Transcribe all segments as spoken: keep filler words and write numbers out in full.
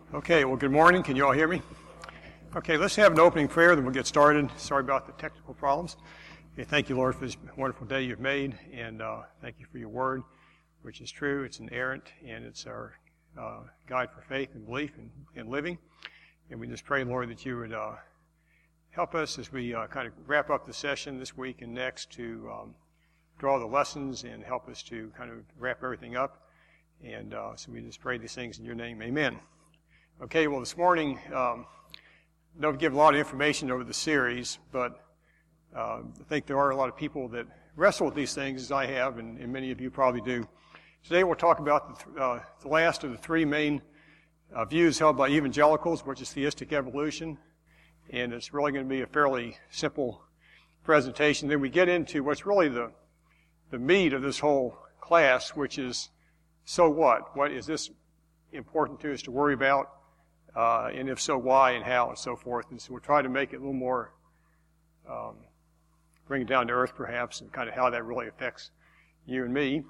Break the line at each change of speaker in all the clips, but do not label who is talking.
Okay, well, good morning. Can you all hear me? Okay, let's have an opening prayer, then we'll get started. Sorry about the technical problems. Okay, thank you, Lord, for this wonderful day you've made, and uh, thank you for your word, which is true, it's inerrant, and it's our uh, guide for faith and belief and, and living. And we just pray, Lord, that you would uh, help us as we uh, kind of wrap up the session this week and next to um, draw the lessons and help us to kind of wrap everything up. And uh, so we just pray these things in your name. Amen. Okay, well, this morning, um, don't give a lot of information over the series, but uh, I think there are a lot of people that wrestle with these things, as I have, and, and many of you probably do. Today we'll talk about the, th- uh, the last of the three main uh, views held by evangelicals, which is theistic evolution, and it's really going to be a fairly simple presentation. Then we get into what's really the the meat of this whole class, which is, so what? What is this important to us to worry about? Uh, and if so, why and how and so forth. And so we'll try to make it a little more, um, bring it down to earth perhaps, and kind of how that really affects you and me.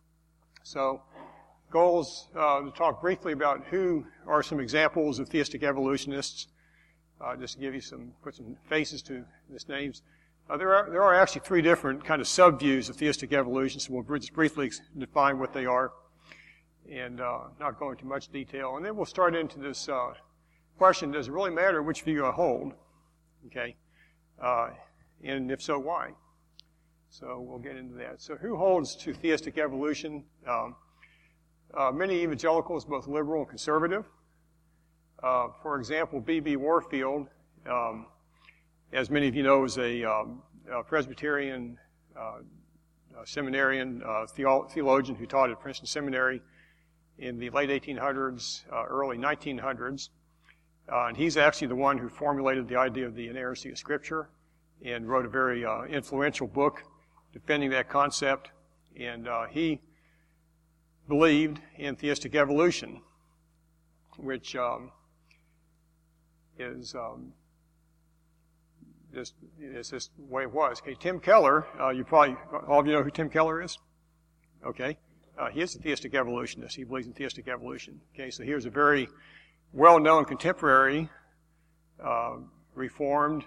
So, goals, uh, to talk briefly about who are some examples of theistic evolutionists, uh, just to give you some, put some faces to these names. Uh, there are there are actually three different kind of sub-views of theistic evolution, so we'll just briefly define what they are, and uh, not go into much detail. And then we'll start into this uh, question, does it really matter which view I hold? Okay, uh, and if so, why? So we'll get into that. So who holds to theistic evolution? Um, uh, many evangelicals, both liberal and conservative. Uh, for example, B B Warfield, um, as many of you know, is a, um, a Presbyterian uh, a seminarian uh, theo- theologian who taught at Princeton Seminary in the late eighteen hundreds, uh, early nineteen hundreds. Uh, and he's actually the one who formulated the idea of the inerrancy of Scripture and wrote a very uh, influential book defending that concept. And uh, he believed in theistic evolution, which um, is um, just, it's just the way it was. Okay, Tim Keller, uh, you probably, all of you know who Tim Keller is? Okay. Uh, he is a theistic evolutionist. He believes in theistic evolution. Okay, so here's a very well-known contemporary, uh, reformed,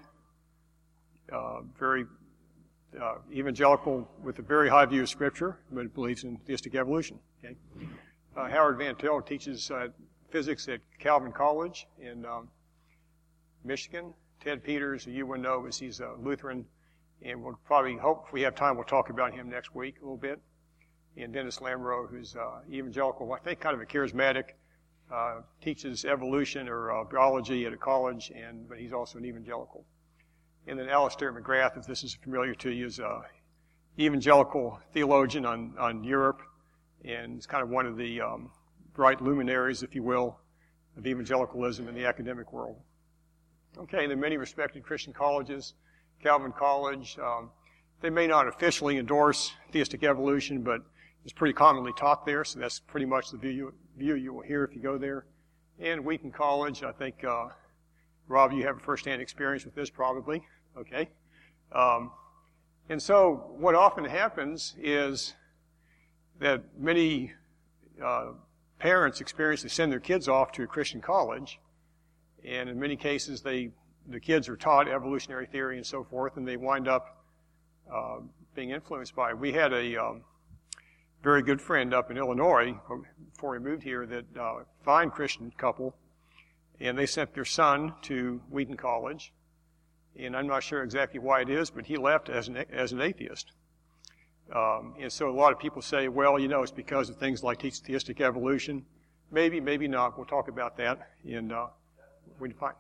uh, very uh, evangelical with a very high view of Scripture, but believes in theistic evolution. Okay, uh, Howard Van Til teaches uh, physics at Calvin College in um, Michigan. Ted Peters, who you will know, is he's a Lutheran, and we'll probably hope if we have time we'll talk about him next week a little bit. And Dennis Lamro, who's uh, evangelical, I think kind of a charismatic, uh, teaches evolution or uh, biology at a college, and but he's also an evangelical. And then Alistair McGrath, if this is familiar to you, is an evangelical theologian on, on Europe, and is kind of one of the um, bright luminaries, if you will, of evangelicalism in the academic world. Okay, and then many respected Christian colleges, Calvin College, um, they may not officially endorse theistic evolution, but it's pretty commonly taught there, so that's pretty much the view you, view you will hear if you go there. And Wheaton College, I think, uh, Rob, you have a first-hand experience with this probably, okay? Um, and so what often happens is that many uh, parents experience they send their kids off to a Christian college, and in many cases they the kids are taught evolutionary theory and so forth, and they wind up uh, being influenced by it. We had a um, very good friend up in Illinois before we moved here, that uh, fine Christian couple, and they sent their son to Wheaton College, and I'm not sure exactly why it is, but he left as an as an atheist. Um, and so a lot of people say, well, you know, it's because of things like theistic evolution. Maybe, maybe not. We'll talk about that in uh, we define.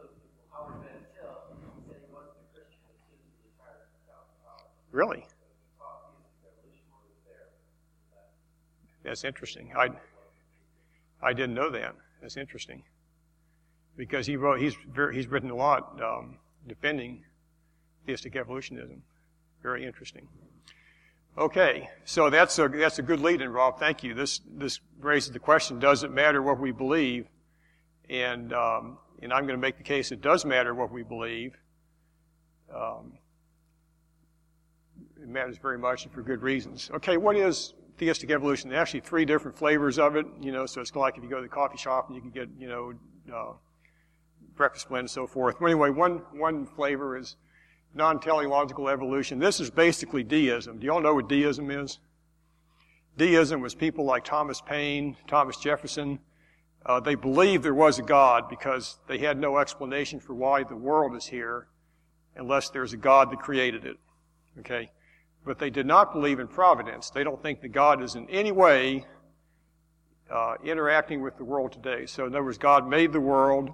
Really? That's interesting. I I didn't know that. That's interesting, because he wrote. He's very, he's written a lot um, defending theistic evolutionism. Very interesting. Okay, so that's a that's a good lead-in, Rob. Thank you. This this raises the question: does it matter what we believe? And um, and I'm going to make the case it does matter what we believe. Um, it matters very much and for good reasons. Okay, what is theistic evolution, there are actually three different flavors of it, you know, so it's like if you go to the coffee shop and you can get, you know, uh, breakfast blend and so forth. But anyway, one, one flavor is non-teleological evolution. This is basically deism. Do you all know what deism is? Deism was people like Thomas Paine, Thomas Jefferson. Uh, they believed there was a God because they had no explanation for why the world is here unless there's a God that created it. Okay? But they did not believe in providence. They don't think that God is in any way uh, interacting with the world today. So in other words, God made the world,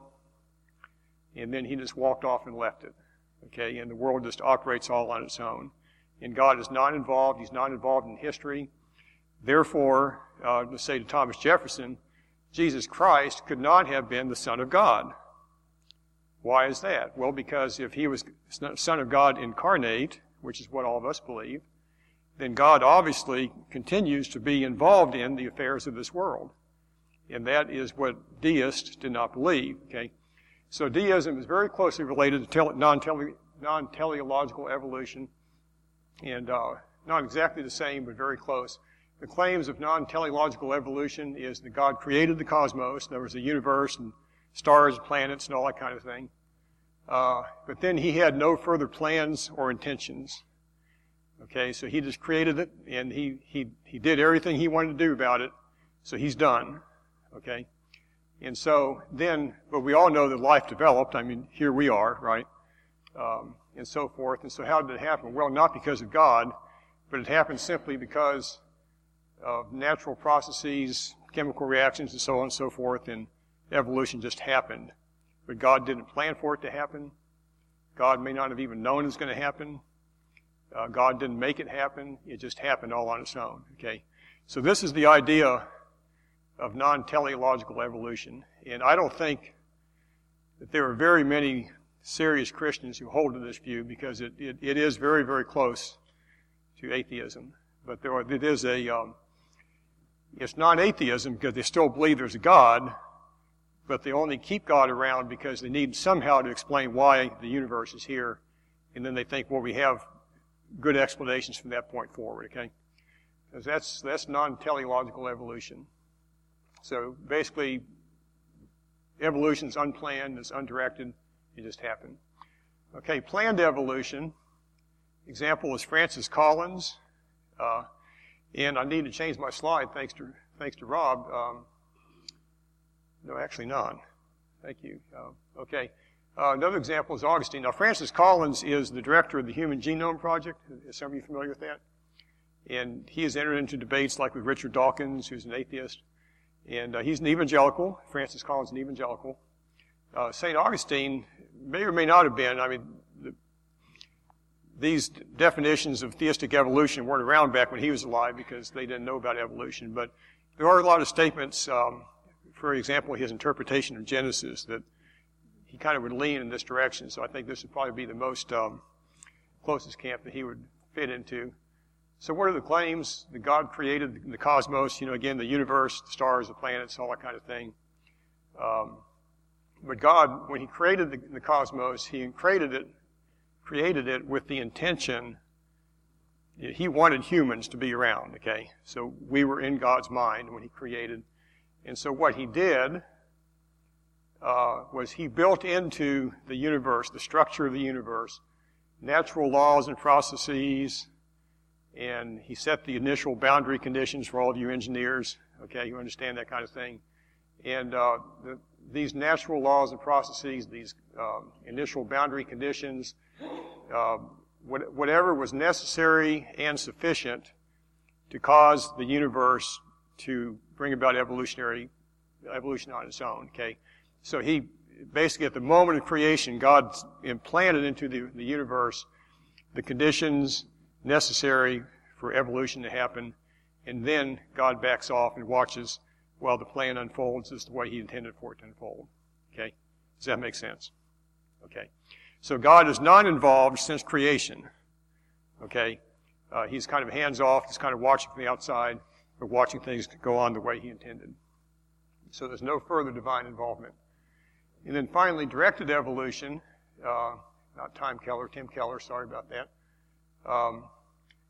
and then he just walked off and left it. Okay? And the world just operates all on its own. And God is not involved. He's not involved in history. Therefore, uh, let's say to Thomas Jefferson, Jesus Christ could not have been the Son of God. Why is that? Well, because if he was Son of God incarnate, which is what all of us believe, then God obviously continues to be involved in the affairs of this world. And that is what deists did not believe. Okay? So deism is very closely related to tele- non-tele- non-teleological evolution, and uh, not exactly the same, but very close. The claims of non-teleological evolution is that God created the cosmos, there was a universe and stars, planets, and all that kind of thing. Uh, but then he had no further plans or intentions. Okay, so he just created it, and he, he, he did everything he wanted to do about it, so he's done. Okay? And so then, but we all know that life developed. I mean, here we are, right? Um, and so forth. And so how did it happen? Well, not because of God, but it happened simply because of natural processes, chemical reactions, and so on and so forth, and evolution just happened. But God didn't plan for it to happen. God may not have even known it was going to happen. Uh, God didn't make it happen. It just happened all on its own. Okay? So this is the idea of non-teleological evolution. And I don't think that there are very many serious Christians who hold to this view because it, it, it is very, very close to atheism. But there are, it is a, um, it's not atheism because they still believe there's a God, but they only keep God around because they need somehow to explain why the universe is here. And then they think, well, we have good explanations from that point forward, okay? Because that's, that's non-teleological evolution. So basically, evolution is unplanned, it's undirected, it just happened. Okay, planned evolution. Example is Francis Collins. Uh, and I need to change my slide thanks to, thanks to Rob. Um, no, actually not. Thank you. Uh, okay. Uh, another example is Augustine. Now, Francis Collins is the director of the Human Genome Project. Is some of you familiar with that? And he has entered into debates like with Richard Dawkins, who's an atheist. And uh, he's an evangelical. Francis Collins is an evangelical. Uh, Saint Augustine may or may not have been. I mean, the, these definitions of theistic evolution weren't around back when he was alive because they didn't know about evolution. But there are a lot of statements, um, for example, his interpretation of Genesis, that he kind of would lean in this direction. So I think this would probably be the most um, closest camp that he would fit into. So what are the claims? That God created the cosmos, you know, again, the universe, the stars, the planets, all that kind of thing. Um, but God, when he created the, the cosmos, he created it, created it with the intention, he wanted humans to be around, okay? So we were in God's mind when he created. And so what he did uh, was he built into the universe, the structure of the universe, natural laws and processes, and he set the initial boundary conditions for all of you engineers. Okay, you understand that kind of thing. And uh, the, these natural laws and processes, these uh, initial boundary conditions, uh, what, whatever was necessary and sufficient to cause the universe to bring about evolutionary evolution on its own. Okay, so he basically at the moment of creation, God implanted into the, the universe the conditions necessary for evolution to happen, and then God backs off and watches while the plan unfolds as the way he intended for it to unfold. Okay? Does that make sense? Okay. So God is not involved since creation. Okay? Uh, he's kind of hands-off. He's kind of watching from the outside, but watching things go on the way he intended. So there's no further divine involvement. And then finally, directed evolution. Uh, not Tim Keller, Tim Keller, sorry about that. Um,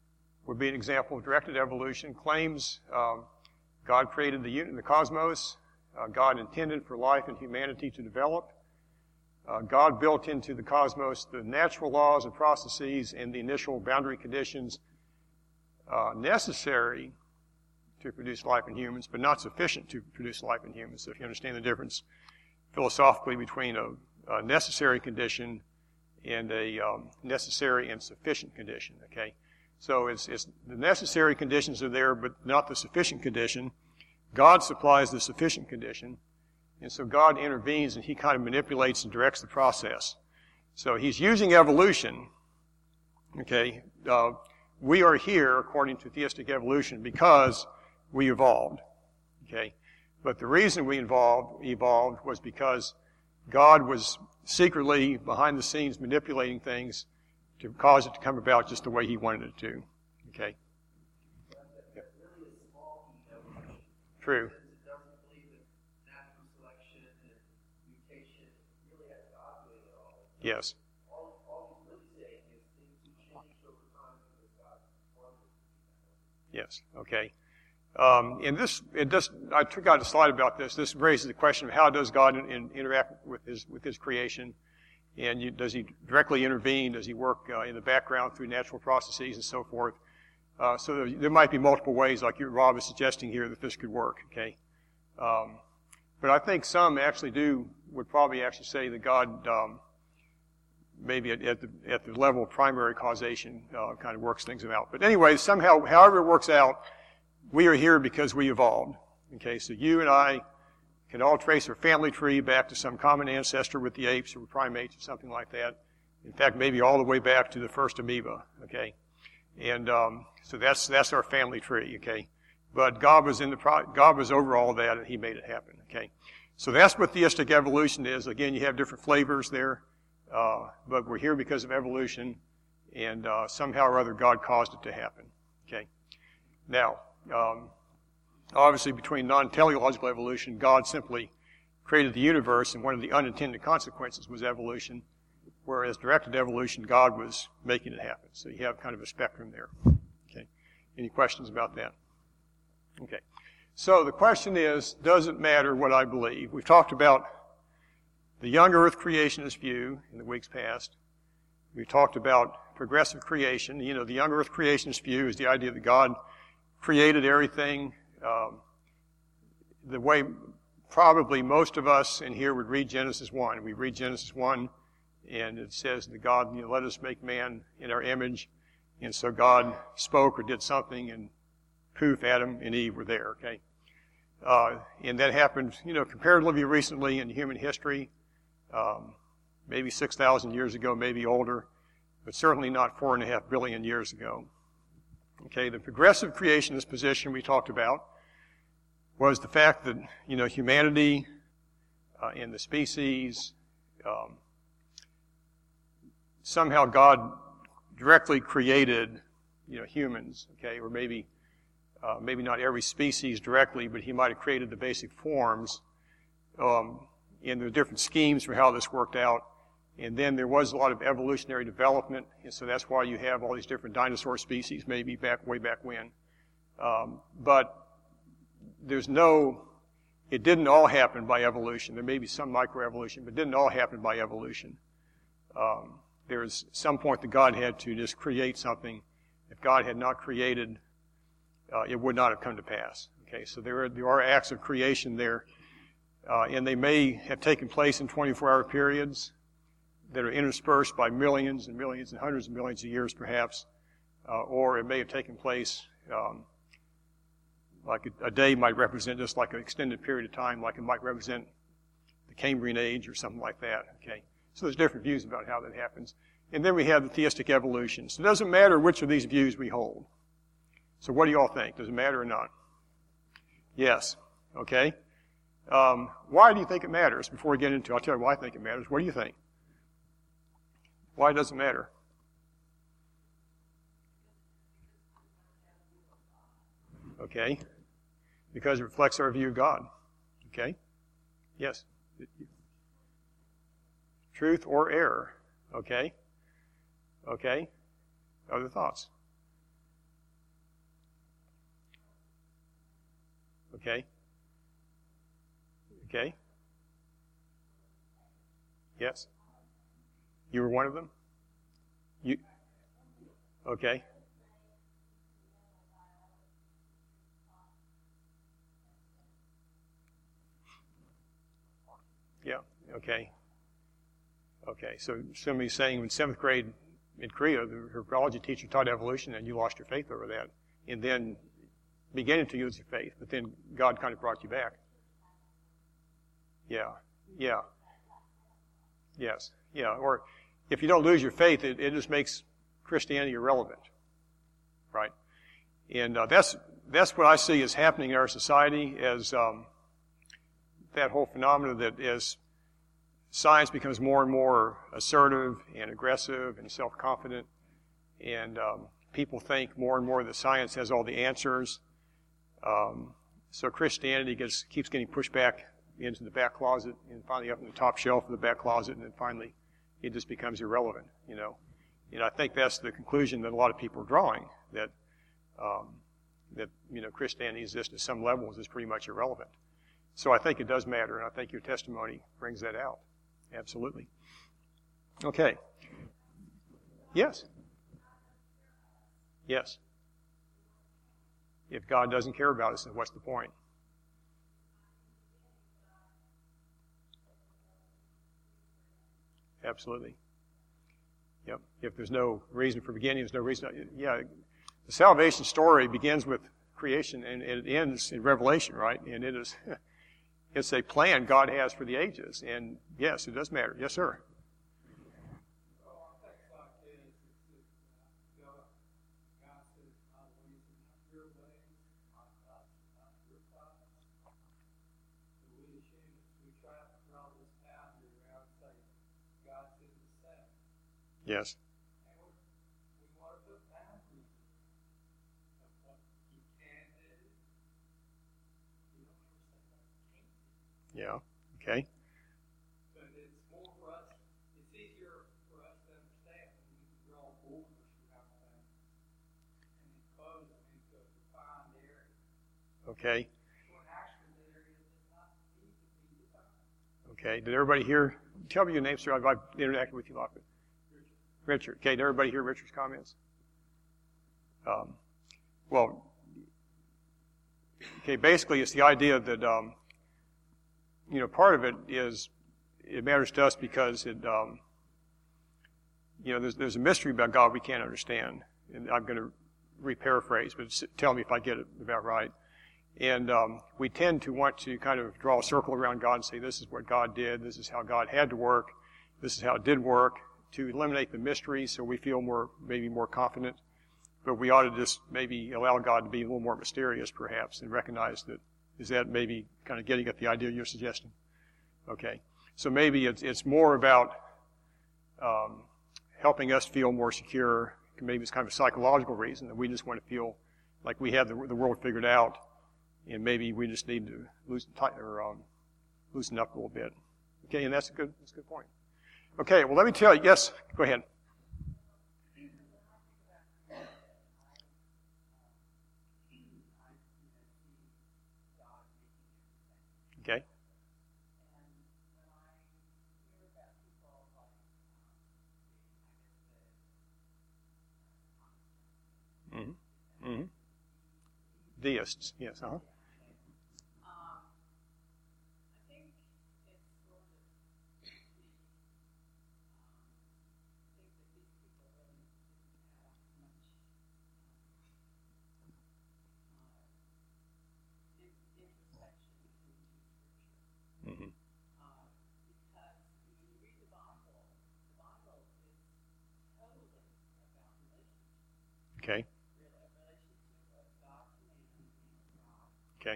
would be an example of directed evolution. Claims um, God created the, uni- the cosmos. Uh, God intended for life and humanity to develop. Uh, God built into the cosmos the natural laws and processes and the initial boundary conditions uh, necessary to produce life in humans, but not sufficient to produce life in humans. So if you understand the difference philosophically between a, a necessary condition and a um, necessary and sufficient condition, okay? So it's, it's the necessary conditions are there, but not the sufficient condition. God supplies the sufficient condition, and so God intervenes and he kind of manipulates and directs the process. So he's using evolution, okay? Uh, we are here, according to theistic evolution, because we evolved, okay? But the reason we evolved, evolved was because God was secretly, behind the scenes, manipulating things to cause it to come about just the way he wanted it to, okay? Yeah. True. Yes. Yes. Okay. Um, and this, it does. I took out a slide about this. This raises the question of how does God in, in, interact with his with his creation, and you, does he directly intervene? Does he work uh, in the background through natural processes and so forth? Uh, so there, there might be multiple ways, like you, Rob is suggesting here, that this could work. Okay. Um, but I think some actually do would probably actually say that God. Um, maybe at, at, the, at the level of primary causation, uh, kind of works things out. But anyway, somehow, however it works out, we are here because we evolved. Okay, so you and I can all trace our family tree back to some common ancestor with the apes or primates or something like that. In fact, maybe all the way back to the first amoeba. Okay, and um, so that's that's our family tree. Okay, but God was in the pro- God was over all that, and he made it happen. Okay, so that's what theistic evolution is. Again, you have different flavors there. Uh, but we're here because of evolution, and uh, somehow or other God caused it to happen. Okay. Now, um, obviously, between non-teleological evolution, God simply created the universe, and one of the unintended consequences was evolution, whereas directed evolution, God was making it happen. So you have kind of a spectrum there. Okay. Any questions about that? Okay. So the question is, does it matter what I believe? We've talked about the young earth creationist view in the weeks past. We talked about progressive creation. You know, the young earth creationist view is the idea that God created everything um, the way probably most of us in here would read Genesis one. We read Genesis one, and it says that God, you know, let us make man in our image. And so God spoke or did something, and poof, Adam and Eve were there, okay? Uh, and that happened, you know, comparatively recently in human history. Um, maybe six thousand years ago, maybe older, but certainly not four and a half billion years ago. Okay, the progressive creationist position we talked about was the fact that, you know, humanity uh, and the species, um, somehow God directly created, you know, humans, okay, or maybe, uh, maybe not every species directly, but he might have created the basic forms, um, and there are different schemes for how this worked out. And then there was a lot of evolutionary development, and so that's why you have all these different dinosaur species, maybe back way back when. Um, but there's no, it didn't all happen by evolution. There may be some microevolution, but it didn't all happen by evolution. Um, there's some point that God had to just create something. If God had not created, uh, it would not have come to pass. Okay, so there are, there are acts of creation there. Uh, and they may have taken place in twenty-four hour periods that are interspersed by millions and millions and hundreds of millions of years, perhaps. Uh, or it may have taken place, um, like a, a day might represent just like an extended period of time, like it might represent the Cambrian age or something like that. Okay, so there's different views about how that happens. And then we have the theistic evolution. So it doesn't matter which of these views we hold. So what do you all think? Does it matter or not? Yes. Okay. Um, why do you think it matters? Before we get into it, I'll tell you why I think it matters. What do you think? Why does it matter? Okay. Because it reflects our view of God. Okay. Yes. Truth or error. Okay. Okay. Other thoughts? Okay. Okay. Yes. You were one of them? You. Okay. Yeah. Okay. Okay. So somebody's saying in seventh grade in Korea, the, her biology teacher taught evolution, and you lost your faith over that, and then beginning to use your faith, but then God kind of brought you back. Yeah. Yeah. Yes. Yeah. Or if you don't lose your faith, it, it just makes Christianity irrelevant, right? And uh, that's that's what I see is happening in our society as um, that whole phenomenon that as science becomes more and more assertive and aggressive and self-confident, and um, people think more and more that science has all the answers. Um, so Christianity gets keeps getting pushed back into the back closet and finally up in the top shelf of the back closet, and then finally it just becomes irrelevant, you know. And I think that's the conclusion that a lot of people are drawing, that um, that you know Christianity exists at some levels is pretty much irrelevant. So I think it does matter, and I think your testimony brings that out. Absolutely. Okay. Yes. Yes. If God doesn't care about us, then what's the point? Absolutely. Yep. If there's no reason for beginning, there's no reason. Yeah. The salvation story begins with creation and it ends in Revelation, right? And it is, it's a plan God has for the ages. And yes, it does matter. Yes, sir. Yes. Yeah. Okay.
But it's more for us, it's easier for us to understand when we can draw borders around things and enclose them into a defined area.
Okay.
When actually the area does not need to be defined.
Okay. Did everybody hear? Tell me your name, sir. I've, I've interacted with you a lot. Richard. Richard. Okay. Did everybody hear Richard's comments? Um, well, okay. Basically, it's the idea that um, you know, part of it is it matters to us because it, um, you know, there's there's a mystery about God we can't understand, and I'm going to re-paraphrase, but tell me if I get it about right. And um, we tend to want to kind of draw a circle around God and say, this is what God did, this is how God had to work, this is how it did work, to eliminate the mystery so we feel more, maybe more confident. But we ought to just maybe allow God to be a little more mysterious, perhaps, and recognize that, is that maybe kind of getting at the idea you're suggesting? Okay. So maybe it's, it's more about um, helping us feel more secure. Maybe it's kind of a psychological reason that we just want to feel like we have the, the world figured out, and maybe we just need to loosen, tight, or, um, loosen up a little bit. Okay, and that's a good, that's a good point. Okay, well, let me tell you. Yes, go ahead. Okay. Mm-hmm. Mm-hmm. Deists, yes, uh-huh. Mm-hmm. Okay. Okay.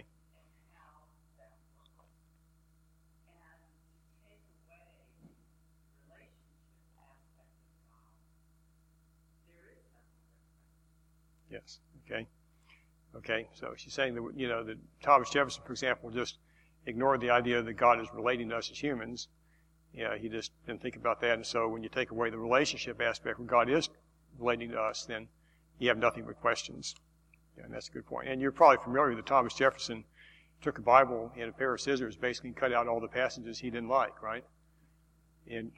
Yes. Okay. Okay. So she's saying that, you know, that Thomas Jefferson, for example, just ignored the idea that God is relating to us as humans. Yeah, he just didn't think about that. And so when you take away the relationship aspect, when God is relating to us, then you have nothing but questions. Yeah, and that's a good point. And you're probably familiar that Thomas Jefferson took a Bible and a pair of scissors, basically cut out all the passages he didn't like, right? And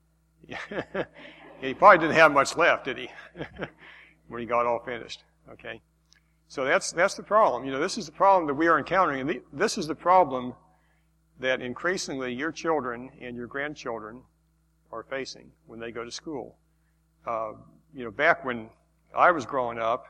he probably didn't have much left, did he? When he got all finished. Okay, so that's that's the problem. You know, this is the problem that we are encountering, and the, this is the problem that increasingly your children and your grandchildren are facing when they go to school. Uh, you know, back when I was growing up,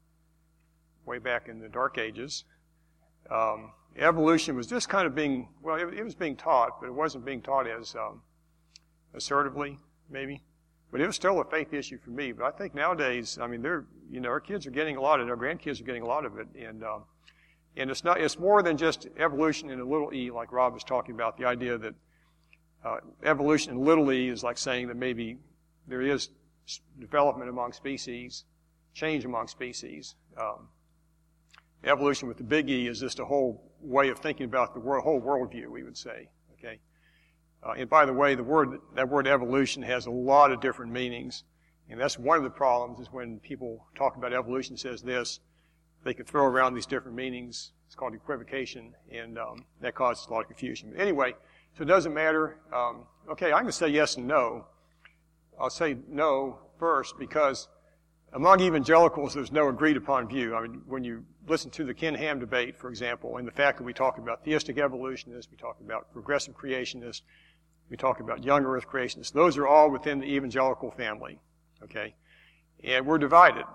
way back in the dark ages, um, evolution was just kind of being, well, it, it was being taught, but it wasn't being taught as um, assertively, maybe. But it was still a faith issue for me. But I think nowadays, I mean, they're, you know, our kids are getting a lot of it, our grandkids are getting a lot of it, and um, and it's not, it's more than just evolution in a little e, like Rob was talking about. The idea that uh, evolution in little e is like saying that maybe there is development among species, change among species. Um, evolution with the big E is just a whole way of thinking about the world, whole worldview, we would say. Okay. Uh, and by the way, the word, that word evolution has a lot of different meanings. And that's one of the problems is when people talk about evolution says this, they can throw around these different meanings. It's called equivocation, and um, that causes a lot of confusion. But anyway, so it doesn't matter. Um, okay, I'm going to say yes and no. I'll say no first because among evangelicals, there's no agreed upon view. I mean, when you listen to the Ken Ham debate, for example, and the fact that we talk about theistic evolutionists, we talk about progressive creationists, we talk about young earth creationists, those are all within the evangelical family, okay? And we're divided,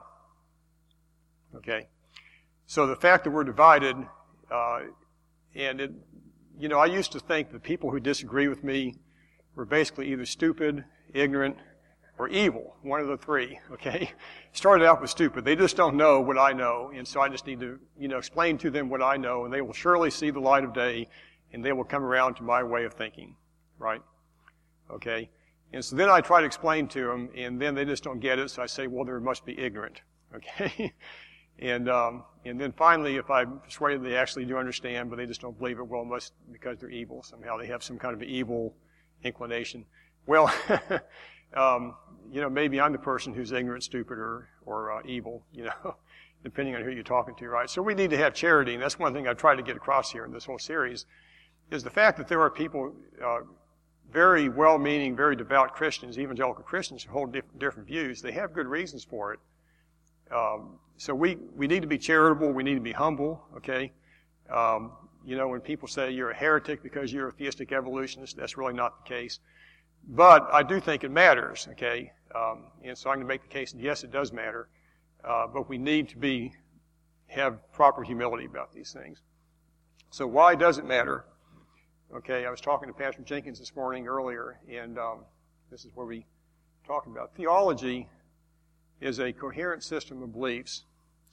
okay? So the fact that we're divided, uh, and it, you know, I used to think that people who disagree with me were basically either stupid, ignorant, or evil, one of the three, okay? Started out with stupid. They just don't know what I know, and so I just need to, you know, explain to them what I know, and they will surely see the light of day, and they will come around to my way of thinking, right? Okay? And so then I try to explain to them, and then they just don't get it, so I say, well, they must be ignorant, okay? and um, and then finally, if I'm persuaded they actually do understand, but they just don't believe it, well, it must because they're evil. Somehow they have some kind of evil inclination. Well, Um, you know, maybe I'm the person who's ignorant, stupid, or, or uh, evil, you know, depending on who you're talking to, right? So we need to have charity, and that's one thing I've tried to get across here in this whole series, is the fact that there are people, uh, very well-meaning, very devout Christians, evangelical Christians, who hold diff- different views. They have good reasons for it. Um, so we, we need to be charitable, we need to be humble, okay? Um, you know, when people say you're a heretic because you're a theistic evolutionist, that's really not the case. But I do think it matters, okay? Um, and so I'm going to make the case that yes, it does matter. Uh, but we need to be, have proper humility about these things. So why does it matter? Okay, I was talking to Pastor Jenkins this morning earlier, and um, this is where we talk about theology is a coherent system of beliefs.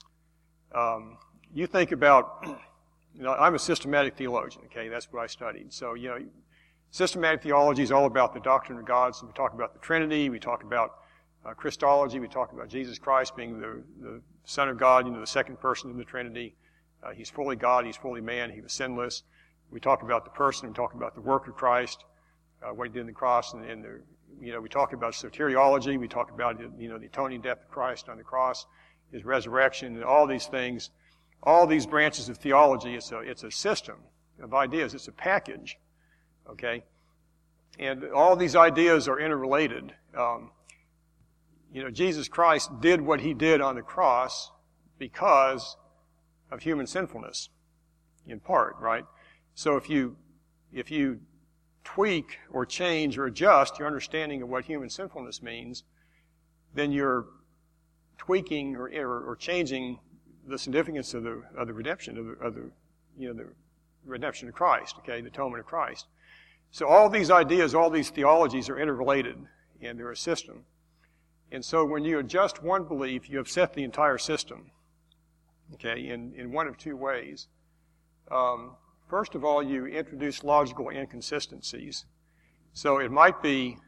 Um, you think about, you know, I'm a systematic theologian, okay? That's what I studied. So, you know, systematic theology is all about the doctrine of God. So we talk about the Trinity, we talk about uh, Christology, we talk about Jesus Christ being the, the Son of God, you know, the second person in the Trinity. Uh, he's fully God, he's fully man, he was sinless. We talk about the person, we talk about the work of Christ, uh, what he did on the cross, and, and the, you know, we talk about soteriology, we talk about, you know, the atoning death of Christ on the cross, his resurrection, and all these things. All these branches of theology, it's a, it's a system of ideas, it's a package. Okay? And all these ideas are interrelated. Um, you know, Jesus Christ did what he did on the cross because of human sinfulness, in part, right? So if you, if you tweak or change or adjust your understanding of what human sinfulness means, then you're tweaking or, or, or changing the significance of the, of the redemption of the, of the, you know, the redemption of Christ, okay, the atonement of Christ. So all these ideas, all these theologies are interrelated, and they're a system. And so when you adjust one belief, you upset the entire system, okay, in, in one of two ways. Um, first of all, you introduce logical inconsistencies. So it might be,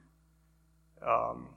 um,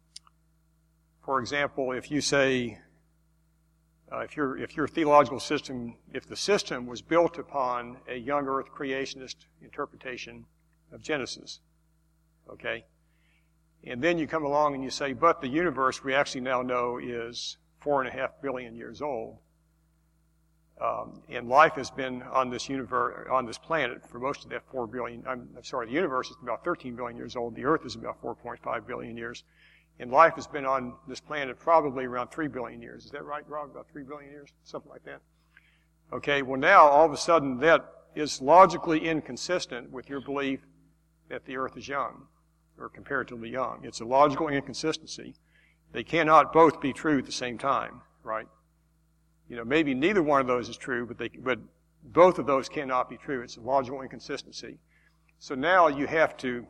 for example, if you say, uh, if your if your theological system, if the system was built upon a young earth creationist interpretation of Genesis, okay? And then you come along and you say, but the universe we actually now know is four and a half billion years old. Um, and life has been on this universe, on this planet for most of that four billion. I'm, I'm sorry, the universe is about thirteen billion years old. The Earth is about four point five billion years, and life has been on this planet probably around three billion years. Is that right, Rob? About three billion years, something like that. Okay. Well, now all of a sudden that is logically inconsistent with your belief that the Earth is young or comparatively young. It's a logical inconsistency. They cannot both be true at the same time, right? You know, maybe neither one of those is true, but they, but both of those cannot be true. It's a logical inconsistency. So now you have to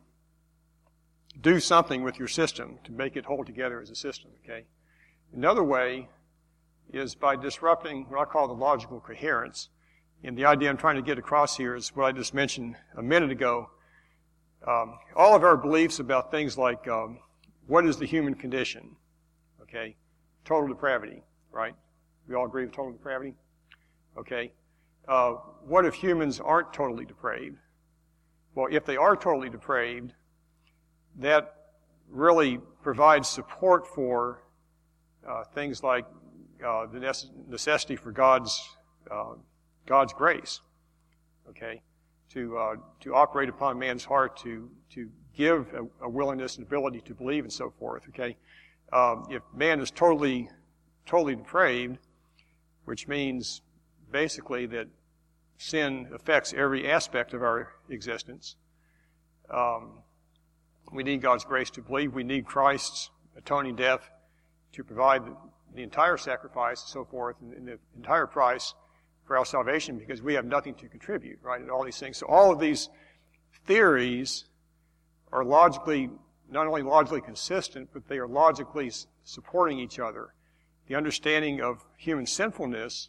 do something with your system to make it hold together as a system, okay? Another way is by disrupting what I call the logical coherence. And the idea I'm trying to get across here is what I just mentioned a minute ago. Um, all of our beliefs about things like um, what is the human condition, okay? Total depravity, right? We all agree with total depravity? Okay. Uh, what if humans aren't totally depraved? Well, if they are totally depraved, that really provides support for uh, things like uh, the necessity for God's uh, God's grace. Okay, to uh, to operate upon man's heart, to to give a, a willingness and ability to believe, and so forth. Okay, um, if man is totally totally depraved, which means basically that sin affects every aspect of our existence. Um, we need God's grace to believe. We need Christ's atoning death to provide the, the entire sacrifice and so forth, and, and the entire price for our salvation, because we have nothing to contribute, right, and all these things. So all of these theories are logically, not only logically consistent, but they are logically supporting each other. The understanding of human sinfulness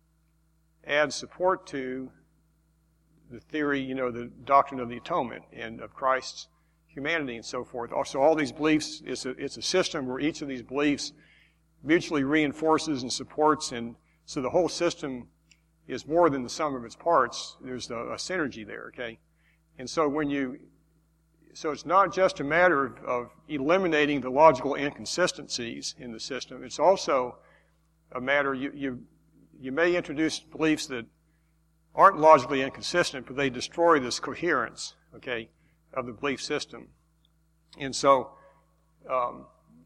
adds support to the theory, you know, the doctrine of the atonement and of Christ's humanity and so forth. Also, all these beliefs, it's a, it's a system where each of these beliefs mutually reinforces and supports, and so the whole system is more than the sum of its parts. There's a, a synergy there, okay? And so when you, so it's not just a matter of, of eliminating the logical inconsistencies in the system. It's also a matter, you, you, you may introduce beliefs that aren't logically inconsistent, but they destroy this coherence, okay, of the belief system. And so, um,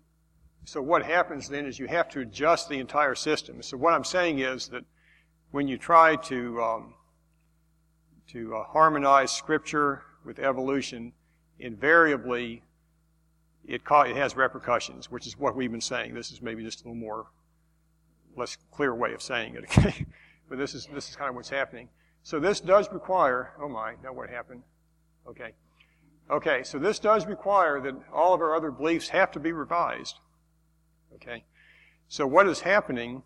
so what happens then is you have to adjust the entire system. So what I'm saying is that when you try to um, to uh, harmonize Scripture with evolution, invariably it, ca- it has repercussions, which is what we've been saying. This is maybe just a little more less clear way of saying it, okay? But this is this is kind of what's happening. So this does require, oh my, now what happened? Okay. Okay, so this does require that all of our other beliefs have to be revised. Okay. So what is happening,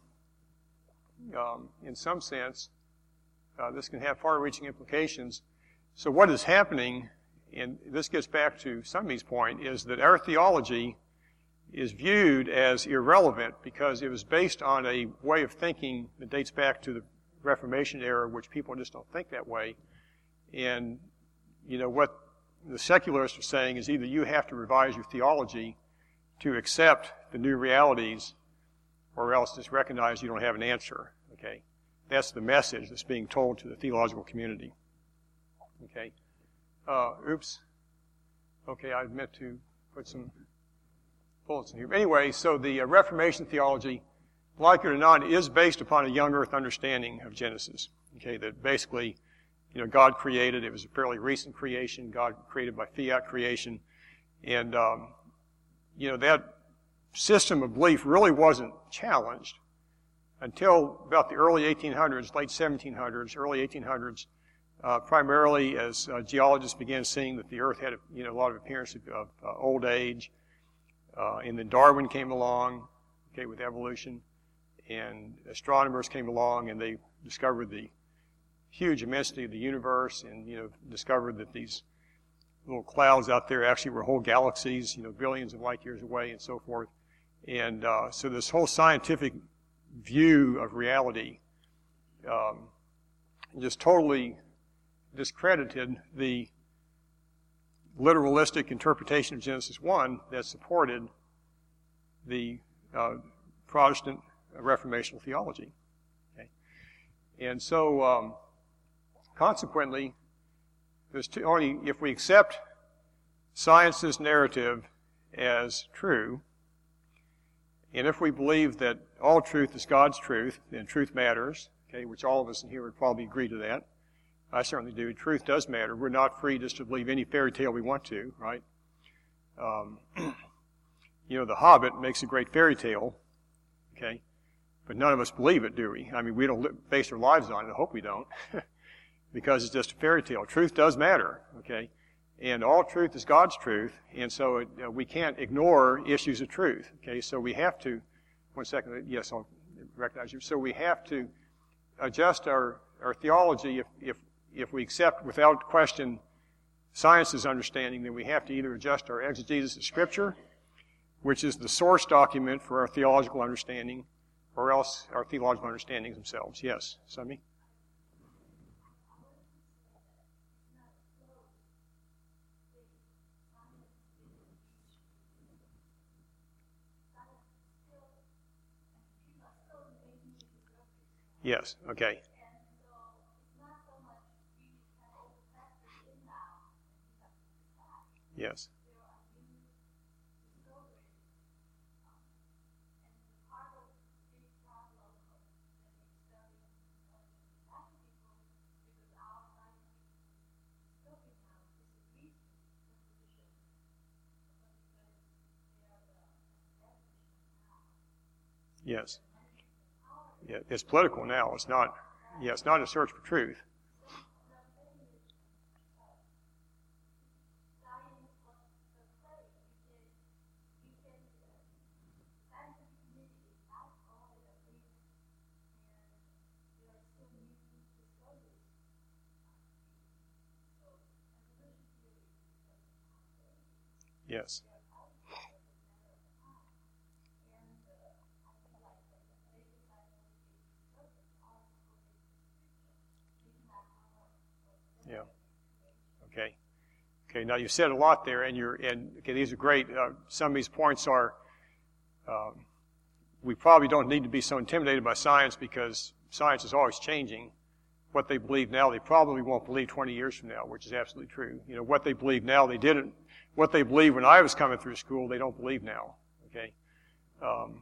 um, in some sense, uh, this can have far-reaching implications. So what is happening, and this gets back to Sumby's point, is that our theology is viewed as irrelevant because it was based on a way of thinking that dates back to the Reformation era, which people just don't think that way. And, you know, what the secularists are saying is either you have to revise your theology to accept the new realities, or else just recognize you don't have an answer, okay? That's the message that's being told to the theological community, okay? Uh, oops. Okay, I meant to put some bullets in here. Anyway, so the uh, Reformation theology, like it or not, is based upon a young earth understanding of Genesis, okay? That basically, you know, God created. It was a fairly recent creation. God created by fiat creation. And, um, you know, that system of belief really wasn't challenged until about the early eighteen hundreds, late seventeen hundreds, early eighteen hundreds, uh, primarily as uh, geologists began seeing that the earth had, a, you know, a lot of appearance of, of uh, old age. Uh, and then Darwin came along, okay, with evolution. And astronomers came along and they discovered the huge immensity of the universe, and, you know, discovered that these little clouds out there actually were whole galaxies, you know, billions of light years away and so forth. And uh, so this whole scientific view of reality um, just totally discredited the literalistic interpretation of Genesis one that supported the uh, Protestant Reformational theology. Okay? And so, um, consequently, there's two, only if we accept science's narrative as true, and if we believe that all truth is God's truth, then truth matters, okay, which all of us in here would probably agree to that. I certainly do. Truth does matter. We're not free just to believe any fairy tale we want to, right? Um, you know, The Hobbit makes a great fairy tale, okay? But none of us believe it, do we? I mean, we don't li- base our lives on it. I hope we don't, because it's just a fairy tale. Truth does matter, okay? And all truth is God's truth, and so it, uh, we can't ignore issues of truth, okay? So we have to, one second, yes, I'll recognize you. So we have to adjust our, our theology if, if, if we accept without question science's understanding, then we have to either adjust our exegesis of Scripture, which is the source document for our theological understanding, or else our theological understandings themselves. Yes, Sami? Yes, okay. Yes. Yes. Yeah, it's political now. It's not, yeah, it's not a search for truth. Yes. Yeah. Okay. Okay. Now you said a lot there, and you're and okay. These are great. Uh, some of these points are. Um, we probably don't need to be so intimidated by science because science is always changing. What they believe now, they probably won't believe twenty years from now, which is absolutely true. You know, what they believe now, they didn't. What they believed when I was coming through school, they don't believe now. Okay. Um,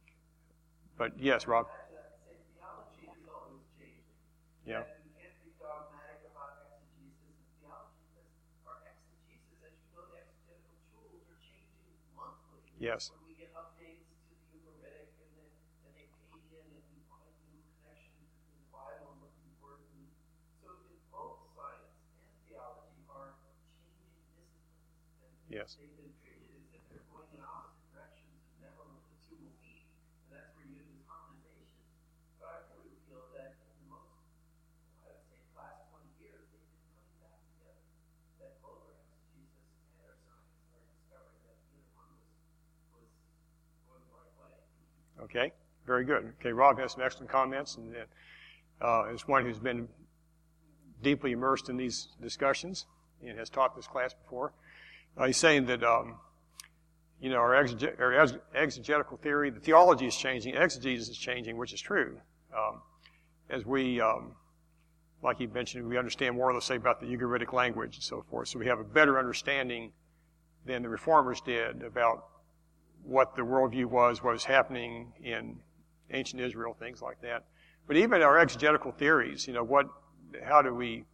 but yes, Rob.
Theology is always changing.
Yeah.
And you can't be dogmatic about exegesis and theology because our exegesis, as you know, the exegetical tools are changing monthly.
Yes.
When we get updates to the Ugaritic and the, and the Akkadian, and we find new connections between the Bible and what the Word means. So in both science and theology are changing disciplines. And
Yes.
they've been treated as if they're going in opposite directions and never what the two will meet. And that's where you do this harmonization. But I really feel that in the most, I would say, last twenty years, they've been coming back together. That both our exegesis and our science are discovering that neither one was, was going the right way.
Okay. Very good. Okay. Rob has some excellent comments, and uh, as one who's been deeply immersed in these discussions and has taught this class before, uh, he's saying that. Um, You know, our, exege- our ex- exegetical theory, the theology is changing, exegesis is changing, which is true. Um, as we, um, like he mentioned, we understand more, let's say, about the Ugaritic language and so forth. So we have a better understanding than the Reformers did about what the worldview was, what was happening in ancient Israel, things like that. But even our exegetical theories, you know, what, how do we,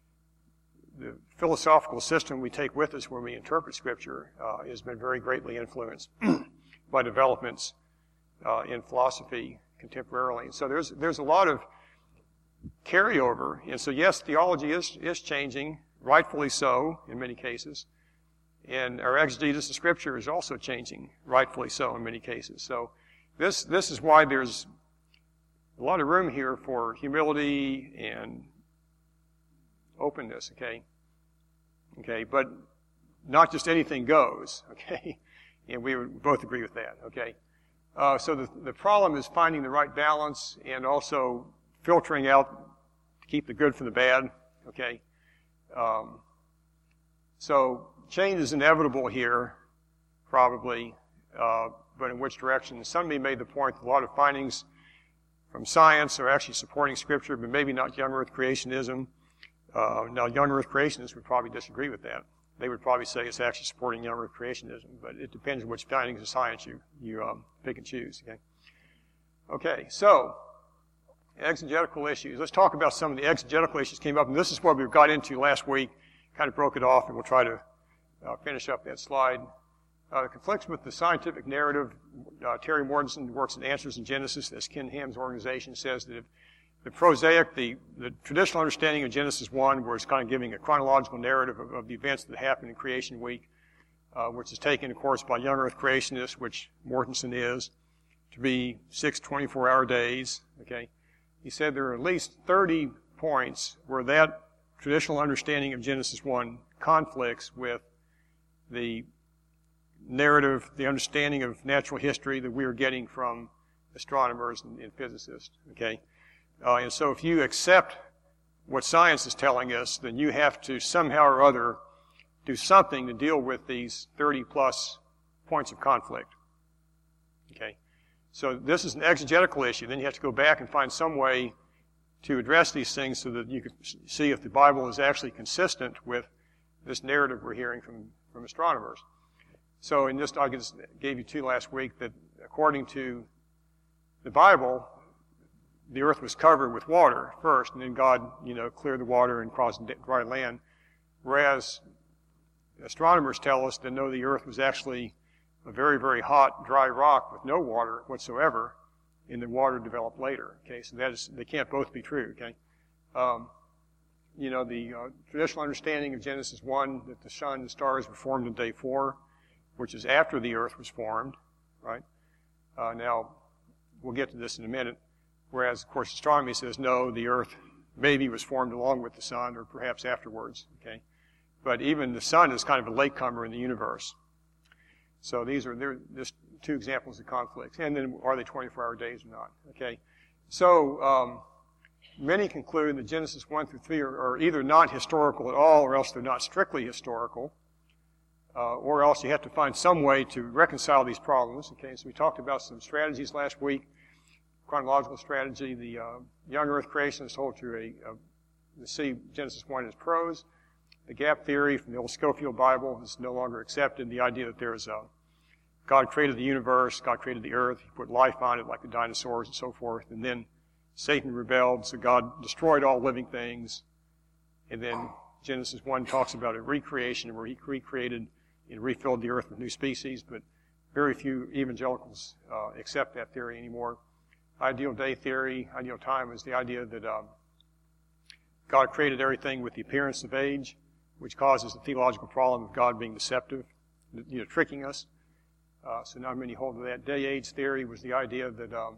the philosophical system we take with us when we interpret Scripture uh, has been very greatly influenced by developments uh, in philosophy contemporarily. And so there's there's a lot of carryover. And so yes, theology is is changing, rightfully so in many cases. And our exegesis of Scripture is also changing, rightfully so in many cases. So this this is why there's a lot of room here for humility and openness, okay? Okay, but not just anything goes, okay? And we would both agree with that, okay? Uh, so the, the problem is finding the right balance and also filtering out to keep the good from the bad, okay? Um, so change is inevitable here, probably, uh, but in which direction? Somebody made the point that a lot of findings from science are actually supporting Scripture, but maybe not young earth creationism. Uh, now, young earth creationists would probably disagree with that. They would probably say it's actually supporting young earth creationism, but it depends on which findings of science you, you um, pick and choose. Okay, okay, so exegetical issues. Let's talk about some of the exegetical issues that came up, and this is what we got into last week. Kind of broke it off, and we'll try to uh, finish up that slide. Uh, it conflicts with the scientific narrative. Uh, Terry Mortensen works in Answers in Genesis. That's Ken Ham's organization, says that if the prosaic, the, the traditional understanding of Genesis one, where it's kind of giving a chronological narrative of, of the events that happened in creation week, uh, which is taken, of course, by young earth creationists, which Mortensen is, to be six twenty-four hour days. Okay, he said there are at least thirty points where that traditional understanding of Genesis one conflicts with the narrative, the understanding of natural history that we are getting from astronomers and, and physicists. Okay. Uh, and so if you accept what science is telling us, then you have to somehow or other do something to deal with these thirty plus points of conflict. Okay? So this is an exegetical issue. Then you have to go back and find some way to address these things so that you can see if the Bible is actually consistent with this narrative we're hearing from, from astronomers. So in this, I just gave you two last week, that according to the Bible, the earth was covered with water first, and then God, you know, cleared the water and caused dry land. Whereas astronomers tell us that no, the earth was actually a very, very hot, dry rock with no water whatsoever, and the water developed later. Okay, so that is, they can't both be true. Okay, um, you know, the uh, traditional understanding of Genesis one, that the sun and stars were formed on day four, which is after the earth was formed, right? Uh, now, we'll get to this in a minute. Whereas, of course, astronomy says, no, the earth maybe was formed along with the sun, or perhaps afterwards, okay? But even the sun is kind of a latecomer in the universe. So these are they're just two examples of conflicts. And then, are they twenty-four hour days or not? Okay. So, um, many conclude that Genesis one through three are, are either not historical at all, or else they're not strictly historical. Uh, or else you have to find some way to reconcile these problems. Okay, so we talked about some strategies last week. Chronological strategy, the uh, young earth creationists hold to a, a, the see Genesis one as prose. The gap theory from the old Scofield Bible is no longer accepted. The idea that there's a God created the universe, God created the earth, He put life on it like the dinosaurs and so forth, and then Satan rebelled, so God destroyed all living things. And then Genesis one talks about a recreation where He recreated and refilled the earth with new species, but very few evangelicals uh, accept that theory anymore. Ideal day theory, ideal time, is the idea that um, God created everything with the appearance of age, which causes the theological problem of God being deceptive, you know, tricking us. Uh, so not many hold to that. Day-age theory was the idea that um,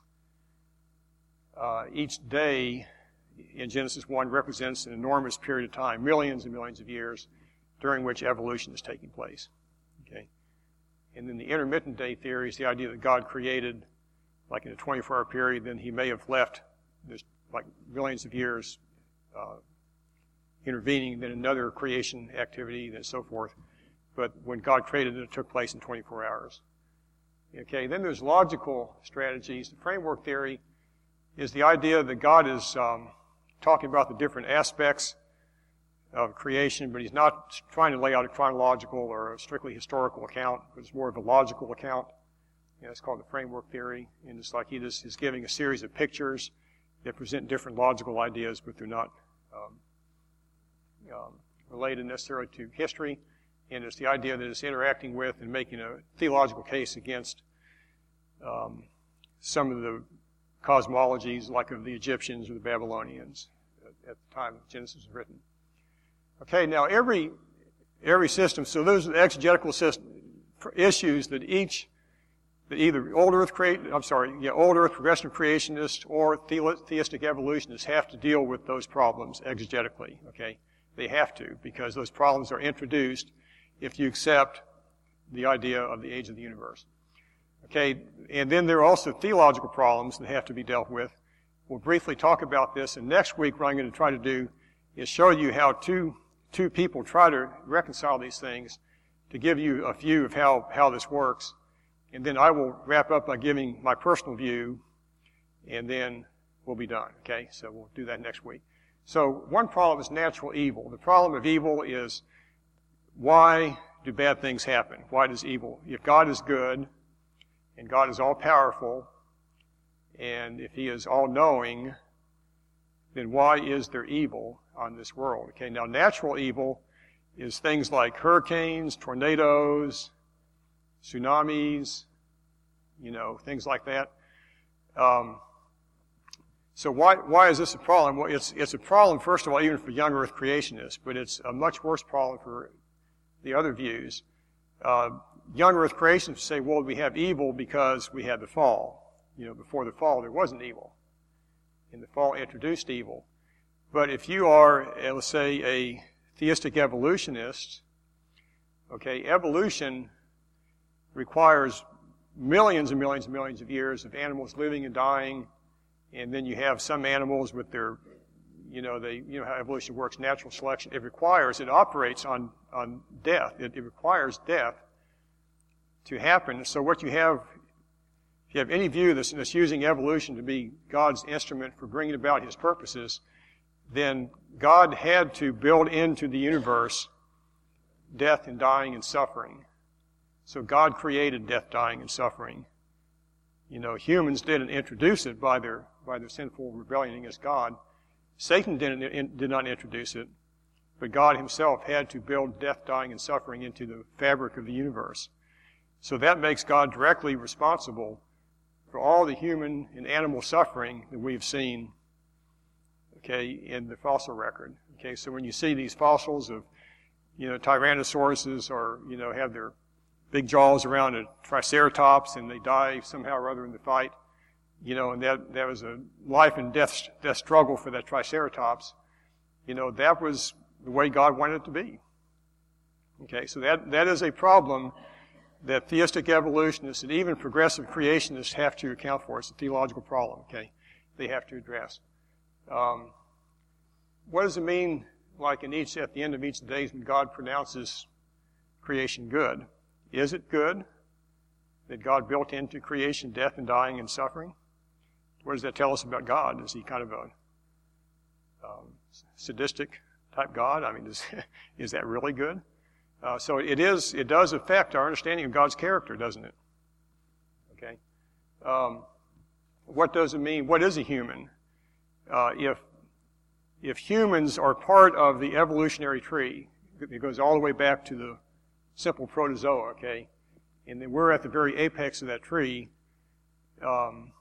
uh, each day in Genesis one represents an enormous period of time, millions and millions of years, during which evolution is taking place. Okay, and then the intermittent day theory is the idea that God created, like in a twenty-four hour period, then He may have left there's like millions of years uh, intervening, then another creation activity, and so forth. But when God created it, it took place in twenty-four hours. Okay, then there's logical strategies. The framework theory is the idea that God is um, talking about the different aspects of creation, but He's not trying to lay out a chronological or a strictly historical account, but it's more of a logical account. Yeah, it's called the framework theory, and it's like He just is giving a series of pictures that present different logical ideas, but they're not um, um, related necessarily to history. And it's the idea that it's interacting with and making a theological case against um, some of the cosmologies, like of the Egyptians or the Babylonians at the time Genesis was written. Okay, now every every system. So those are the exegetical system issues that each that either old Earth create. I'm sorry, yeah, old Earth progressive creationists or theistic evolutionists have to deal with those problems exegetically. Okay, they have to, because those problems are introduced if you accept the idea of the age of the universe. Okay, and then there are also theological problems that have to be dealt with. We'll briefly talk about this, and next week what I'm going to try to do is show you how two two people try to reconcile these things, to give you a view of how, how this works. And then I will wrap up by giving my personal view, and then we'll be done, okay? So we'll do that next week. So one problem is natural evil. The problem of evil is, why do bad things happen? Why does evil? If God is good, and God is all-powerful, and if He is all-knowing, then why is there evil on this world? Okay, now natural evil is things like hurricanes, tornadoes, tsunamis, you know, things like that. Um, so why why is this a problem? Well, it's it's a problem, first of all, even for young Earth creationists, but it's a much worse problem for the other views. Uh, young Earth creationists say, well, we have evil because we had the fall. You know, before the fall, there wasn't evil. And the fall introduced evil. But if you are, uh, let's say, a theistic evolutionist, okay, evolution requires millions and millions and millions of years of animals living and dying, and then you have some animals with their, you know, they, you know how evolution works, natural selection. It requires, it operates on, on death. It, it requires death to happen. So what you have, if you have any view that's, that's using evolution to be God's instrument for bringing about His purposes, then God had to build into the universe death and dying and suffering. So God created death, dying, and suffering. You know, humans didn't introduce it by their by their sinful rebellion against God. Satan didn't in, did not introduce it, but God Himself had to build death, dying, and suffering into the fabric of the universe. So that makes God directly responsible for all the human and animal suffering that we've seen, okay, in the fossil record. Okay, so when you see these fossils of, you know, tyrannosauruses, or, you know, have their big jaws around a triceratops and they die somehow or other in the fight, you know, and that, that was a life and death, death struggle for that triceratops, you know, that was the way God wanted it to be. Okay, so that, that is a problem that theistic evolutionists and even progressive creationists have to account for. It's a theological problem, okay, they have to address. Um, what does it mean, like in each, at the end of each day, when God pronounces creation good? Is it good that God built into creation death and dying and suffering? What does that tell us about God? Is He kind of a um, sadistic type God? I mean, is, is that really good? Uh, so it is. It does affect our understanding of God's character, doesn't it? Okay. Um, what does it mean? What is a human? Uh, if if humans are part of the evolutionary tree, it goes all the way back to the simple protozoa, okay, and then we're at the very apex of that tree. Um,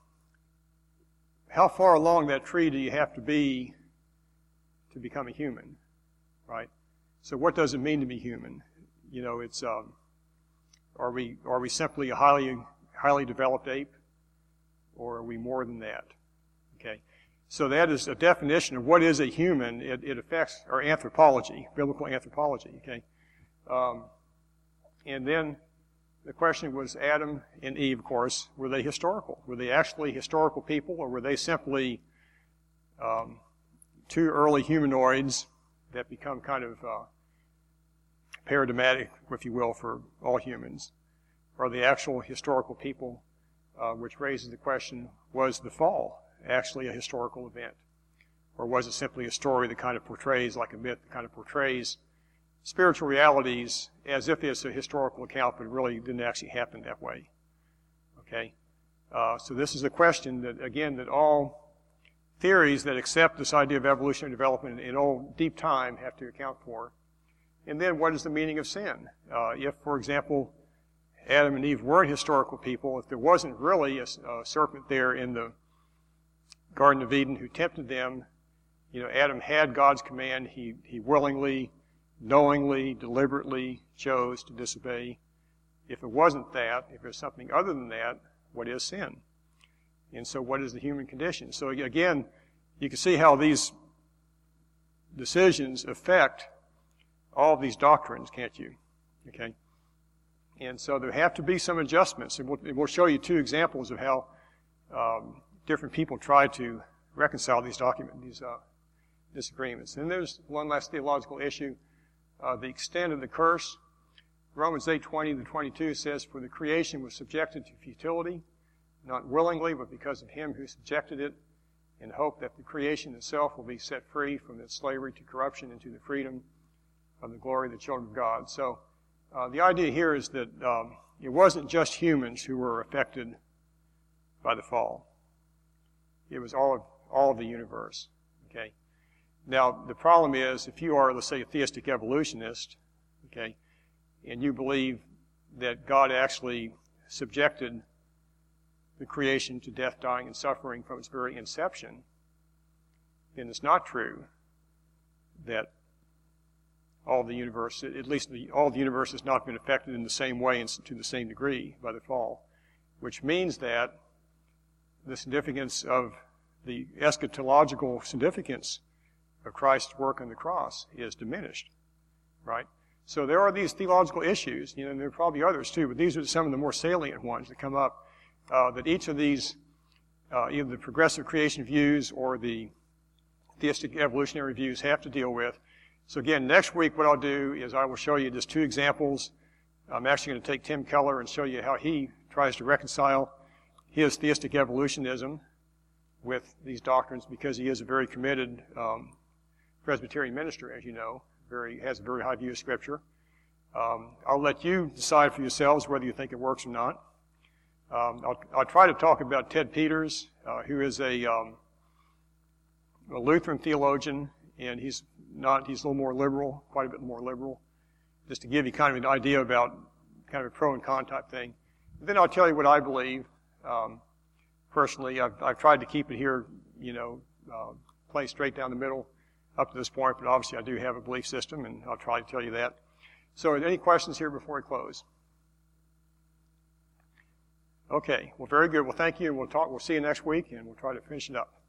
how far along that tree do you have to be to become a human, right? So what does it mean to be human? You know, it's um, are we are we simply a highly highly developed ape, or are we more than that? Okay, so that is a definition of what is a human. It, it affects our anthropology, biblical anthropology. Okay, um, and then the question was, Adam and Eve, of course, were they historical? Were they actually historical people, or were they simply um, two early humanoids that become kind of uh, paradigmatic, if you will, for all humans? Are they actual historical people? Uh, which raises the question, was the fall actually a historical event? Or was it simply a story that kind of portrays, like a myth, that kind of portrays spiritual realities as if it's a historical account, but it really didn't actually happen that way? Okay? Uh, so this is a question that, again, that all theories that accept this idea of evolutionary development in all deep time have to account for. And then what is the meaning of sin? Uh, if, for example, Adam and Eve weren't historical people, if there wasn't really a, a serpent there in the Garden of Eden who tempted them, you know, Adam had God's command. He, he willingly, knowingly, deliberately chose to disobey. If it wasn't that, if there's something other than that, what is sin? And so what is the human condition? So again, you can see how these decisions affect all of these doctrines, can't you? Okay? And so there have to be some adjustments. And we'll, we'll show you two examples of how um, different people try to reconcile these documents, these uh, disagreements. And there's one last theological issue, uh, the extent of the curse. Romans eight twenty to twenty-two says, "For the creation was subjected to futility, not willingly, but because of him who subjected it, in hope that the creation itself will be set free from its slavery to corruption into the freedom of the glory of the children of God. So uh, the idea here is that um, it wasn't just humans who were affected by the fall. It was all of, all of the universe. Okay. Now, the problem is, if you are, let's say, a theistic evolutionist, okay, and you believe that God actually subjected the creation to death, dying, and suffering from its very inception, then it's not true that all of the universe, at least the, all of the universe has not been affected in the same way and to the same degree by the fall, which means that the significance of the eschatological significance of Christ's work on the cross is diminished, right? So there are these theological issues, you know, and there are probably others too, but these are some of the more salient ones that come up, uh, that each of these, uh, either the progressive creation views or the theistic evolutionary views have to deal with. So again, next week what I'll do is I will show you just two examples. I'm actually going to take Tim Keller and show you how he tries to reconcile his theistic evolutionism with these doctrines, because he is a very committed um, Presbyterian minister, as you know, very has a very high view of Scripture. Um, I'll let you decide for yourselves whether you think it works or not. Um, I'll, I'll try to talk about Ted Peters, uh, who is a, um, a Lutheran theologian, and he's not, he's a little more liberal, quite a bit more liberal, just to give you kind of an idea about kind of a pro and con type thing. And then I'll tell you what I believe. Um, personally, I've, I've tried to keep it here, you know, uh, play straight down the middle up to this point, but obviously I do have a belief system, and I'll try to tell you that. So are there any questions here before we close? Okay, well, very good. Well, thank you, and we'll talk. We'll see you next week, and we'll try to finish it up.